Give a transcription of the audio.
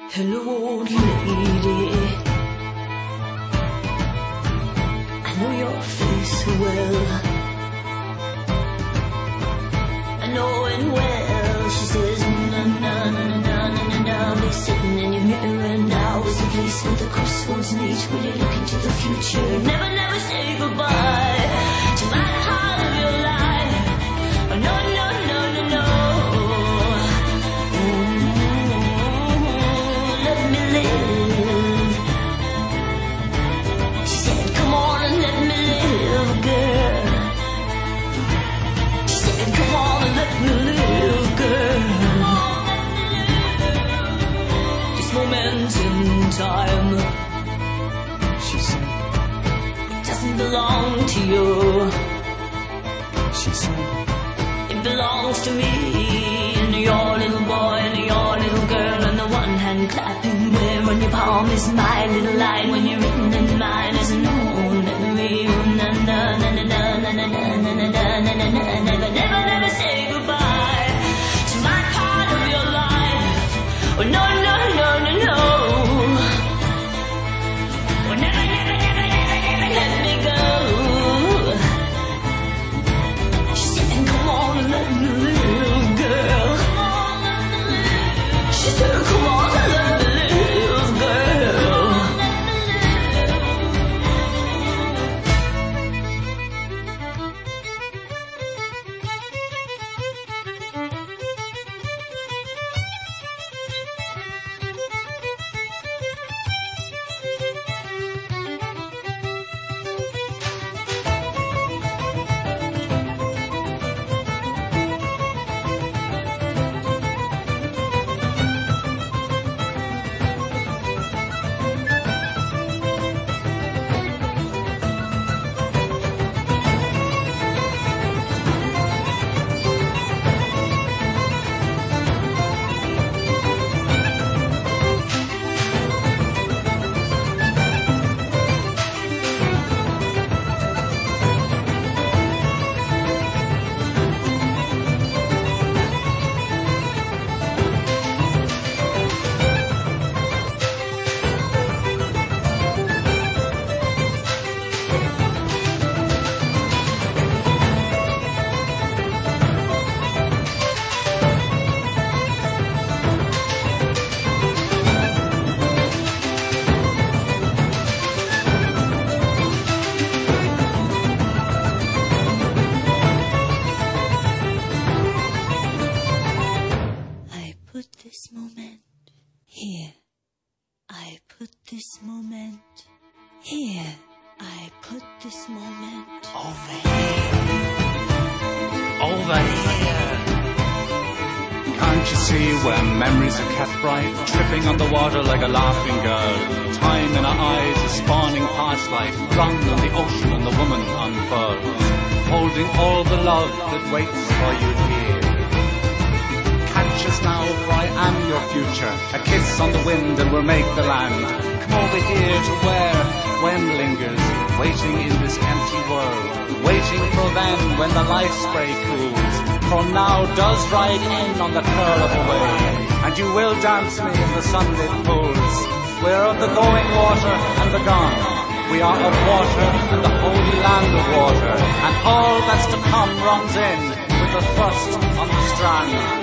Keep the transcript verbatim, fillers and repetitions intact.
Hello, old lady. I know your face so well. I know it well. She says, na na na na na na na na. Be sitting in your mirror now is the place where the crossroads meet. Will you look into the future? Never, never say goodbye to my heart of your life. Oh, no, no, no, no, no. Live. She said, come on and let me live, girl. She said, come on and let me live, girl. This moment in time, she said, it doesn't belong to you. She said, it belongs to me and your little boy and your little girl, and the one hand clapping where on your palm is my little line when you're written in mine as an old memory. Na na na na na na na na na na na na na. Never, never, never say goodbye to my part of your life. Oh no, no, no, no, no. Oh never, never, never, never, never let me go. She said, come on and let me live, girl. She said, come on and let me live, girl. This moment here. I put this moment here. I put this moment over here. Over here. Can't you see where memories are kept bright, tripping on the water like a laughing girl? Time in our eyes is spawning past life, drowned on the ocean and the woman unfurls, holding all the love that waits for you here. Catch us now, for I am your future. A kiss on the wind and we'll make the land. Come over here to where when lingers, waiting in this empty world, waiting for then when the life spray cools. For now does ride in on the curl of a wave, and you will dance me in the sunlit pools. We're of the going water and the gone. We are of water and the holy land of water, and all that's to come runs in with the thrust on the strand.